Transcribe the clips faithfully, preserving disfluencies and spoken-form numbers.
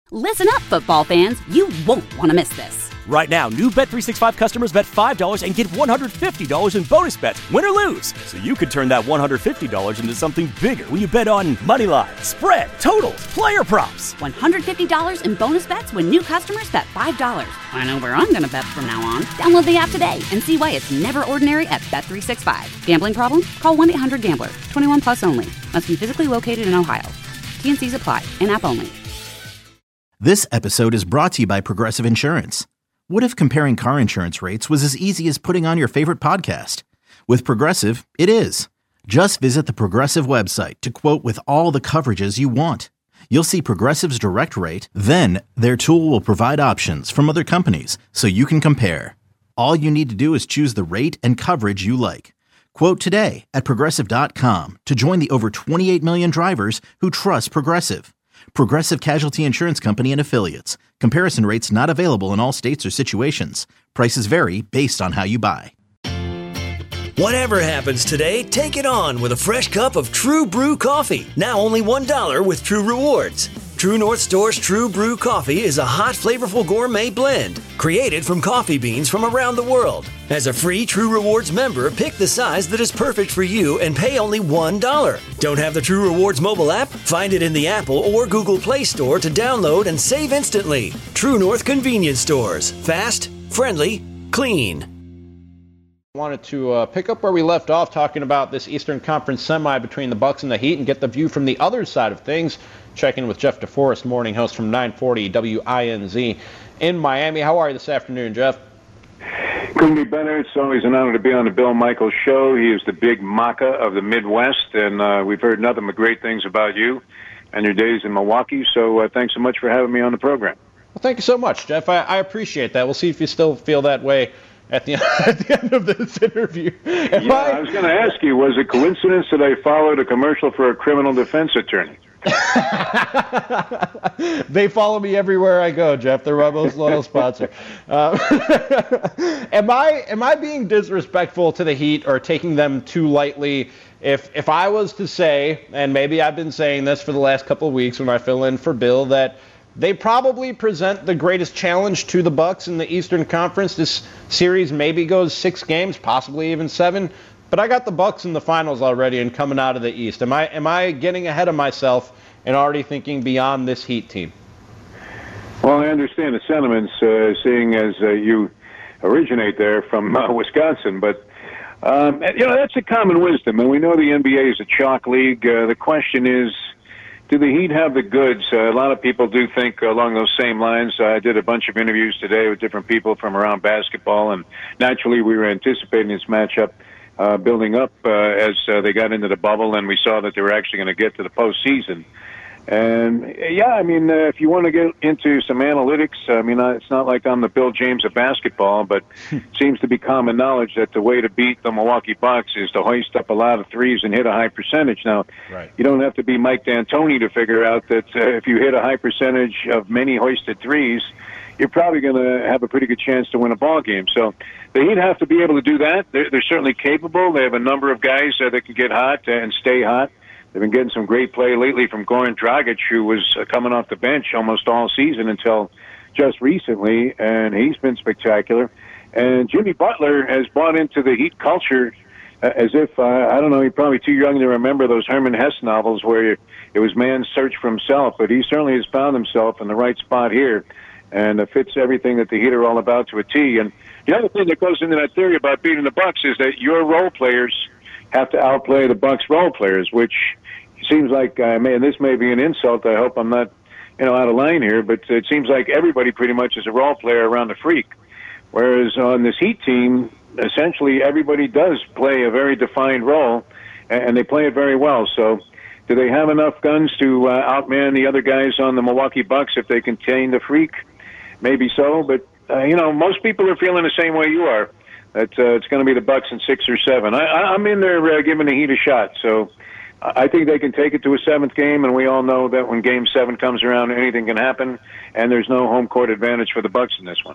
Listen up, football fans. You won't want to miss this. Right now, new Bet three sixty-five customers bet five dollars and get one hundred fifty dollars in bonus bets, win or lose. So you could turn that one hundred fifty dollars into something bigger when you bet on money line, spread, totals, player props. one hundred fifty dollars in bonus bets when new customers bet five dollars. I know where I'm going to bet from now on. Download the app today and see why it's never ordinary at Bet three sixty-five. Gambling problem? Call one eight hundred gambler. twenty-one plus only. Must be physically located in Ohio. T and C's apply. In-app only. This episode is brought to you by Progressive Insurance. What if comparing car insurance rates was as easy as putting on your favorite podcast? With Progressive, it is. Just visit the Progressive website to quote with all the coverages you want. You'll see Progressive's direct rate, then their tool will provide options from other companies so you can compare. All you need to do is choose the rate and coverage you like. Quote today at Progressive dot com to join the over twenty-eight million drivers who trust Progressive. Progressive Casualty Insurance Company and Affiliates. Comparison rates not available in all states or situations. Prices vary based on how you buy. Whatever happens today, take it on with a fresh cup of True Brew coffee. Now only one dollar with True Rewards. True North Store's True Brew coffee is a hot, flavorful gourmet blend created from coffee beans from around the world. As a free True Rewards member, pick the size that is perfect for you and pay only one dollar. Don't have the True Rewards mobile app? Find it in the Apple or Google Play Store to download and save instantly. True North Convenience Stores. Fast, friendly, clean. Wanted to uh, pick up where we left off talking about this Eastern Conference semi between the Bucks and the Heat and get the view from the other side of things. Check in with Jeff DeForest, morning host from nine forty W I N Z in Miami. How are you this afternoon, Jeff? Couldn't be better. It's always an honor to be on the Bill Michaels show. He is the big Maka of the Midwest, and uh, we've heard nothing but great things about you and your days in Milwaukee. So uh, thanks so much for having me on the program. Well, thank you so much, Jeff. I, I appreciate that. We'll see if you still feel that way at the, at the end of this interview. Am yeah, I... I was going to ask you, was it coincidence that I followed a commercial for a criminal defense attorney? They follow me everywhere I go, Jeff. They're my most loyal sponsor. Uh, am I am I being disrespectful to the Heat or taking them too lightly? If if I was to say, and maybe I've been saying this for the last couple of weeks when I fill in for Bill, that they probably present the greatest challenge to the Bucks in the Eastern Conference. This series maybe goes six games, possibly even seven. But I got the Bucks in the finals already and coming out of the East. Am I am I getting ahead of myself and already thinking beyond this Heat team? Well, I understand the sentiments, uh, seeing as uh, you originate there from uh, Wisconsin. But, um, you know, that's a common wisdom. And we know the N B A is a chalk league. Uh, the question is, do the Heat have the goods? Uh, a lot of people do think along those same lines. Uh, I did a bunch of interviews today with different people from around basketball, and naturally we were anticipating this matchup uh, building up uh, as uh, they got into the bubble, and we saw that they were actually going to get to the postseason. And, yeah, I mean, uh, if you want to get into some analytics, I mean, uh, it's not like I'm the Bill James of basketball, but it seems to be common knowledge that the way to beat the Milwaukee Bucks is to hoist up a lot of threes and hit a high percentage. Now, right. You don't have to be Mike D'Antoni to figure out that uh, if you hit a high percentage of many hoisted threes, you're probably going to have a pretty good chance to win a ball game. So the Heat have to be able to do that. They're, they're certainly capable. They have a number of guys uh, that can get hot and stay hot. They've been getting some great play lately from Goran Dragic, who was coming off the bench almost all season until just recently, and he's been spectacular. And Jimmy Butler has bought into the Heat culture uh, as if, uh, I don't know, he's probably too young to remember those Herman Hesse novels where it was man's search for himself, but he certainly has found himself in the right spot here, and uh, fits everything that the Heat are all about to a T. And the other thing that goes into that theory about beating the Bucks is that your role players have to outplay the Bucks role players, which seems like, uh, man, this may be an insult. I hope I'm not, you know, out of line here, but it seems like everybody pretty much is a role player around the Freak. Whereas on this Heat team, essentially everybody does play a very defined role, and they play it very well. So do they have enough guns to uh, outman the other guys on the Milwaukee Bucks if they contain the Freak? Maybe so, but, uh, you know, most people are feeling the same way you are. That uh, it's going to be the Bucks in six or seven. I, I'm in there uh, giving the Heat a shot, so I think they can take it to a seventh game, and we all know that when Game Seven comes around, anything can happen, and there's no home court advantage for the Bucks in this one.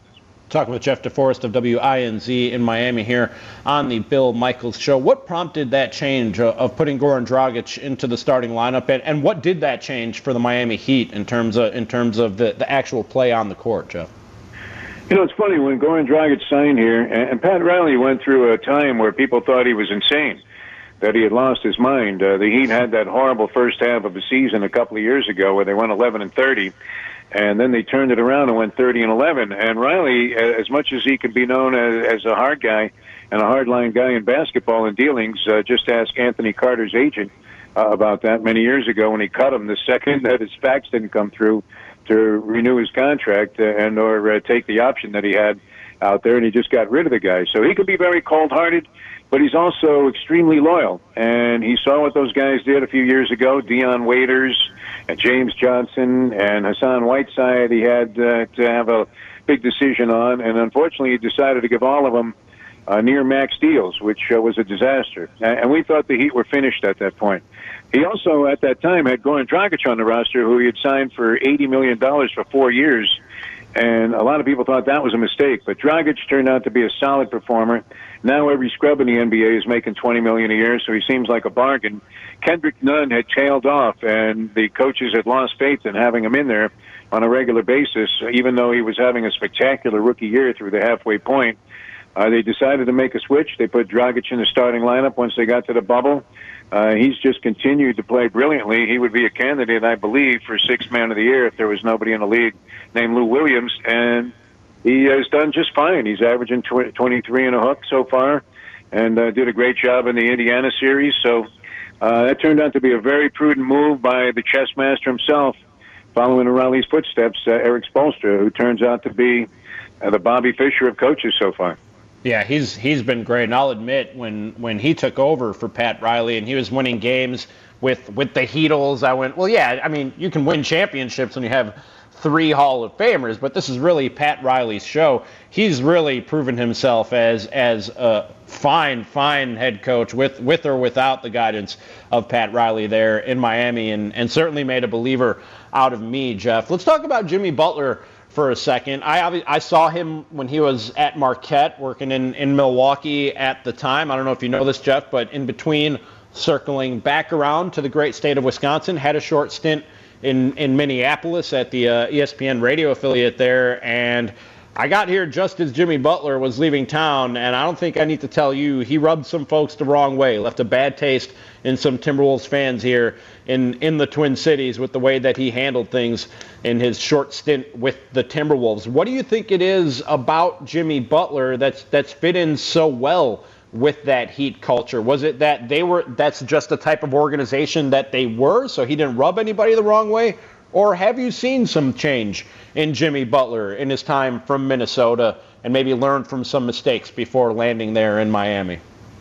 Talking with Jeff DeForest of W I N Z in Miami here on the Bill Michaels Show. What prompted that change of putting Goran Dragic into the starting lineup, and, and what did that change for the Miami Heat in terms of in terms of the, the actual play on the court, Jeff? You know, it's funny, when Goran Dragic signed here, and, and Pat Riley went through a time where people thought he was insane, that he had lost his mind. Uh, the Heat had that horrible first half of the season a couple of years ago where they went eleven and thirty. And then they turned it around and went thirty and eleven. And Riley, as much as he could be known as, as a hard guy and a hardline guy in basketball and dealings, uh, just ask Anthony Carter's agent uh, about that many years ago when he cut him the second that his facts didn't come through to renew his contract uh, and or uh, take the option that he had out there, and he just got rid of the guy. So he could be very cold-hearted, but he's also extremely loyal. And he saw what those guys did a few years ago, Dion Waiters and James Johnson and Hassan Whiteside. He had uh, to have a big decision on, and unfortunately he decided to give all of them uh, near max deals, which uh, was a disaster. And we thought the Heat were finished at that point. He also, at that time, had Goran Dragic on the roster, who he had signed for eighty million dollars for four years. And a lot of people thought that was a mistake, but Dragic turned out to be a solid performer. Now every scrub in the N B A is making twenty million dollars a year, so he seems like a bargain. Kendrick Nunn had tailed off, and the coaches had lost faith in having him in there on a regular basis, even though he was having a spectacular rookie year through the halfway point. Uh, they decided to make a switch. They put Dragic in the starting lineup once they got to the bubble. Uh, he's just continued to play brilliantly. He would be a candidate, I believe, for sixth man of the year if there was nobody in the league named Lou Williams, and he has done just fine. He's averaging twenty-three and a hook so far, and uh, did a great job in the Indiana series. So uh, that turned out to be a very prudent move by the chess master himself, following in Riley's footsteps, uh, Eric Spoelstra, who turns out to be uh, the Bobby Fischer of coaches so far. Yeah, he's he's been great, and I'll admit, when, when he took over for Pat Riley and he was winning games with with the Heatles, I went, well, yeah, I mean, you can win championships when you have three Hall of Famers, but this is really Pat Riley's show. He's really proven himself as as a fine, fine head coach with, with or without the guidance of Pat Riley there in Miami, and, and certainly made a believer out of me, Jeff. Let's talk about Jimmy Butler for a second. I I saw him when he was at Marquette, working in, in Milwaukee at the time. I don't know if you know this, Jeff, but in between circling back around to the great state of Wisconsin, had a short stint in, in Minneapolis at the uh, E S P N radio affiliate there, and I got here just as Jimmy Butler was leaving town, and I don't think I need to tell you, he rubbed some folks the wrong way, left a bad taste in some Timberwolves fans here in, in the Twin Cities with the way that he handled things in his short stint with the Timberwolves. What do you think it is about Jimmy Butler that's that's fit in so well with that Heat culture? Was it that they were that's just the type of organization that they were, so he didn't rub anybody the wrong way? Or have you seen some change in Jimmy Butler in his time from Minnesota and maybe learned from some mistakes before landing there in Miami?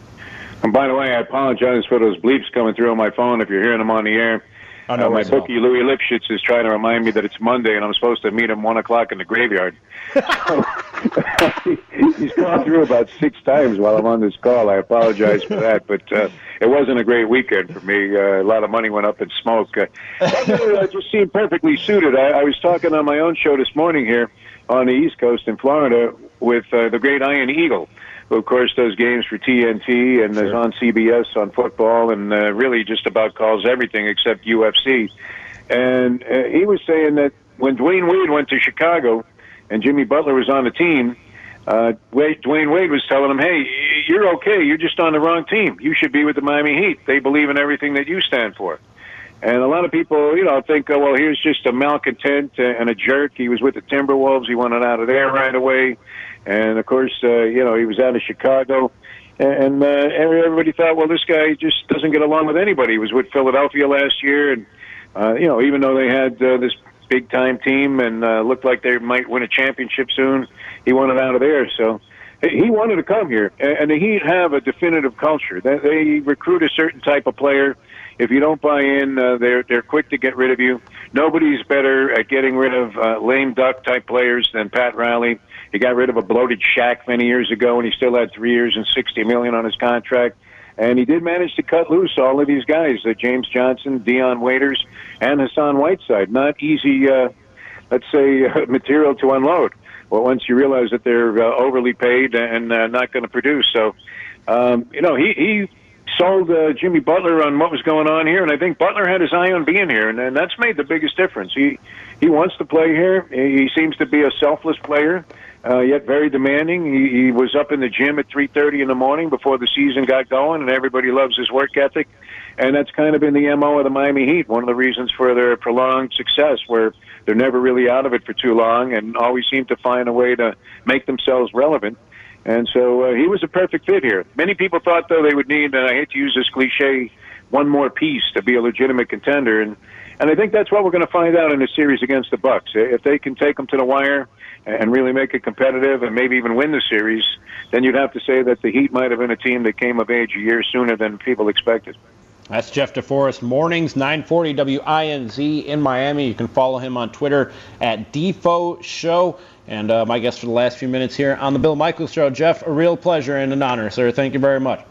And by the way, I apologize for those bleeps coming through on my phone if you're hearing them on the air. Oh, no uh, my bookie, Louis Lipschitz, is trying to remind me that it's Monday and I'm supposed to meet him one o'clock in the graveyard. So, he's gone through about six times while I'm on this call. I apologize for that, but uh, it wasn't a great weekend for me. Uh, a lot of money went up in smoke. Uh, I just seemed perfectly suited. I, I was talking on my own show this morning here on the East Coast in Florida with uh, the great Ian Eagle, who, of course, does games for T N T and sure. is on C B S on football and uh, really just about calls everything except U F C. And uh, he was saying that when Dwayne Wade went to Chicago and Jimmy Butler was on the team, uh, Wade, Dwayne Wade was telling him, hey, you're okay. You're just on the wrong team. You should be with the Miami Heat. They believe in everything that you stand for. And a lot of people, you know, think, oh, well, here's just a malcontent and a jerk. He was with the Timberwolves. He wanted out of there right away. And, of course, uh, you know, he was out of Chicago. And uh, everybody thought, well, this guy just doesn't get along with anybody. He was with Philadelphia last year. And, uh, you know, even though they had uh, this big-time team and uh, looked like they might win a championship soon, he wanted out of there. So he wanted to come here. And the Heat have a definitive culture. They recruit a certain type of player. If you don't buy in, uh, they're they're quick to get rid of you. Nobody's better at getting rid of uh, lame duck type players than Pat Riley. He got rid of a bloated Shaq many years ago, and he still had three years and sixty million on his contract. And he did manage to cut loose all of these guys: uh, James Johnson, Dion Waiters, and Hassan Whiteside. Not easy, uh, let's say, uh, material to unload. well, once you realize that they're uh, overly paid and uh, not going to produce. So, um, you know, he, he sold uh, Jimmy Butler on what was going on here, and I think Butler had his eye on being here, and, and that's made the biggest difference. He he wants to play here. He seems to be a selfless player, uh, yet very demanding. He, he was up in the gym at three thirty in the morning before the season got going, and everybody loves his work ethic. And that's kind of been the M O of the Miami Heat, one of the reasons for their prolonged success, where they're never really out of it for too long and always seem to find a way to make themselves relevant. And so uh, he was a perfect fit here. Many people thought, though, they would need, and I hate to use this cliche, one more piece to be a legitimate contender. And, and I think that's what we're going to find out in the series against the Bucks. If they can take them to the wire and really make it competitive and maybe even win the series, then you'd have to say that the Heat might have been a team that came of age a year sooner than people expected. That's Jeff DeForest, mornings, nine forty W I N Z in Miami. You can follow him on Twitter at Defo Show. And uh, my guest for the last few minutes here on the Bill Michaels Show. Jeff, a real pleasure and an honor, sir. Thank you very much.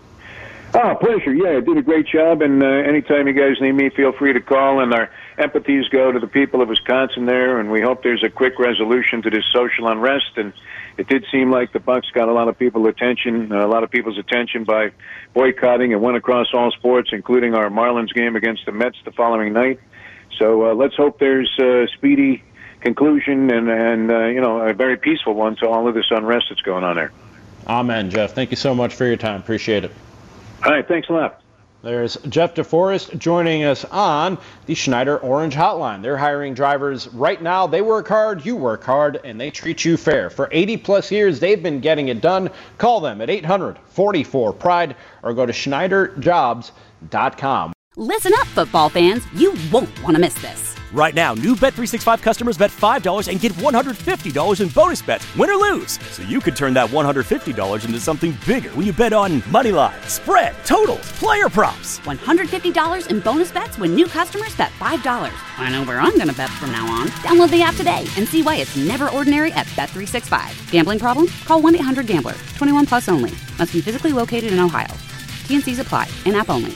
Oh, pleasure. Yeah, I did a great job. And uh, anytime you guys need me, feel free to call. And our empathies go to the people of Wisconsin there. And we hope there's a quick resolution to this social unrest. And it did seem like the Bucks got a lot of people's attention, uh, a lot of people's attention by boycotting and went across all sports, including our Marlins game against the Mets the following night. So uh, let's hope there's a speedy conclusion and, and uh, you know, a very peaceful one to all of this unrest that's going on there. Amen, Jeff. Thank you so much for your time. Appreciate it. All right, thanks a lot. There's Jeff DeForest joining us on the Schneider Orange Hotline. They're hiring drivers right now. They work hard, you work hard, and they treat you fair. For eighty plus years, they've been getting it done. Call them at eight hundred, forty-four, PRIDE or go to Schneider Jobs dot com. Listen up, football fans. You won't want to miss this. Right now, new Bet three sixty-five customers bet five dollars and get one hundred fifty dollars in bonus bets, win or lose. So you could turn that one hundred fifty dollars into something bigger when you bet on money line, spread, totals, player props. one hundred fifty dollars in bonus bets when new customers bet five dollars. I know where I'm going to bet from now on. Download the app today and see why it's never ordinary at Bet three sixty-five. Gambling problem? Call one eight hundred gambler. twenty-one plus only. Must be physically located in Ohio. T N Cs apply. In-app only.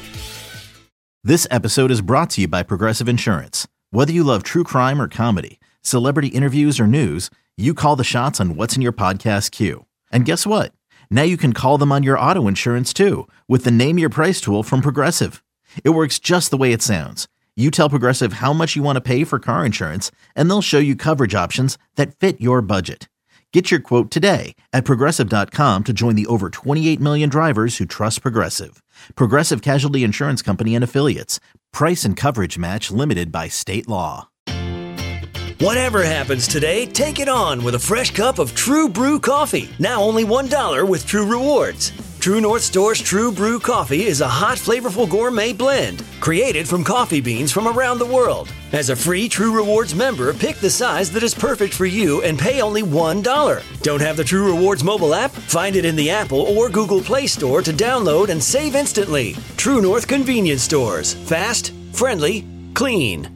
This episode is brought to you by Progressive Insurance. Whether you love true crime or comedy, celebrity interviews or news, you call the shots on what's in your podcast queue. And guess what? Now you can call them on your auto insurance too with the Name Your Price tool from Progressive. It works just the way it sounds. You tell Progressive how much you want to pay for car insurance, and they'll show you coverage options that fit your budget. Get your quote today at Progressive dot com to join the over twenty-eight million drivers who trust Progressive. Progressive Casualty Insurance Company and Affiliates. Price and coverage match limited by state law. Whatever happens today, take it on with a fresh cup of True Brew coffee. Now only one dollar with True Rewards. True North Store's True Brew coffee is a hot, flavorful gourmet blend created from coffee beans from around the world. As a free True Rewards member, pick the size that is perfect for you and pay only one dollar. Don't have the True Rewards mobile app? Find it in the Apple or Google Play Store to download and save instantly. True North Convenience Stores. Fast, friendly, clean.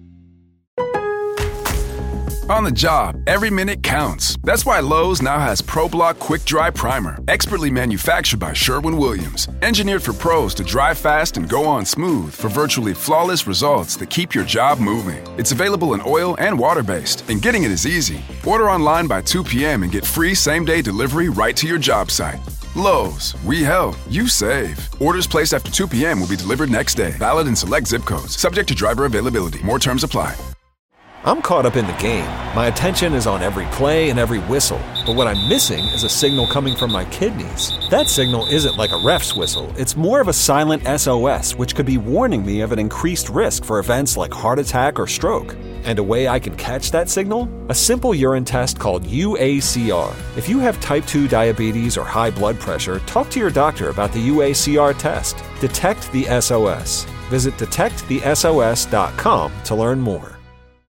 On the job, every minute counts. That's why Lowe's now has ProBlock Quick Dry Primer, expertly manufactured by Sherwin-Williams. Engineered for pros to dry fast and go on smooth for virtually flawless results that keep your job moving. It's available in oil and water-based, and getting it is easy. Order online by two p.m. and get free same-day delivery right to your job site. Lowe's, we help, you save. Orders placed after two p.m. will be delivered next day. Valid in select zip codes. Subject to driver availability. More terms apply. I'm caught up in the game. My attention is on every play and every whistle. But what I'm missing is a signal coming from my kidneys. That signal isn't like a ref's whistle. It's more of a silent S O S, which could be warning me of an increased risk for events like heart attack or stroke. And a way I can catch that signal? A simple urine test called U A C R. If you have type two diabetes or high blood pressure, talk to your doctor about the U A C R test. Detect the S O S. Visit detect the S O S dot com to learn more.